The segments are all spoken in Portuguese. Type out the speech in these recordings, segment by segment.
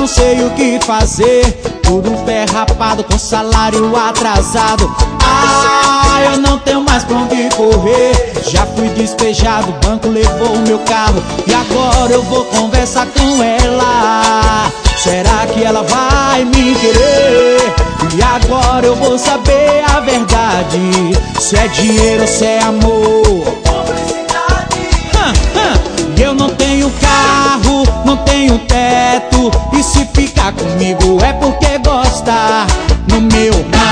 não sei o que fazer, tudo pé rapado com salário atrasado. Eu não tenho mais pra onde correr, já fui despejado, o banco levou o meu carro e agora eu vou conversar com ela. Será que ela vai me querer? E agora eu vou saber a verdade, se é dinheiro ou se é amor. Eu não tenho carro, não tenho teto, e se ficar comigo é porque gosta. No meu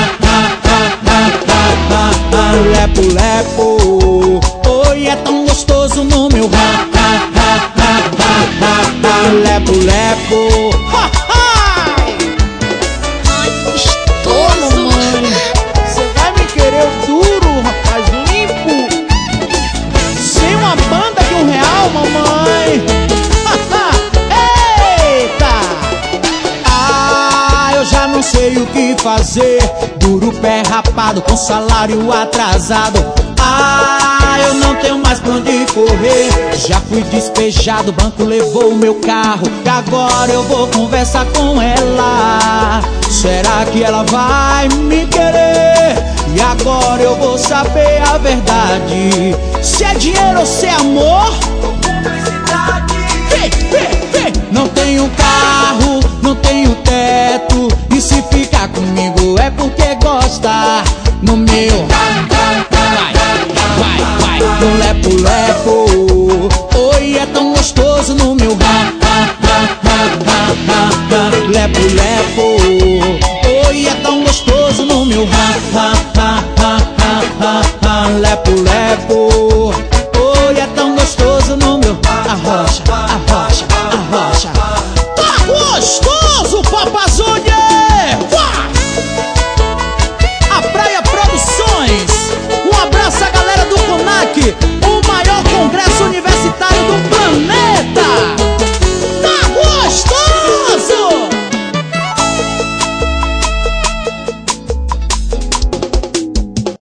lepo-lepo, oi, é tão gostoso no meu lepo-lepo. Ai, gostoso, mãe, você vai me querer duro, rapaz, limpo, sem uma banda de R$1, mamãe. Eita! Eu já não sei o que fazer, duro pé rapado com salário atrasado. Eu não tenho mais pra onde correr, já fui despejado, o banco levou o meu carro e agora eu vou conversar com ela. Será que ela vai me querer? E agora eu vou saber a verdade, se é dinheiro ou se é amor. Não tenho carro, não tenho teto, e se ficar comigo é porque gosta. No meu vai, no lepo-lepo, oi, é tão gostoso no meu lepo-lepo, oi, é tão gostoso no meu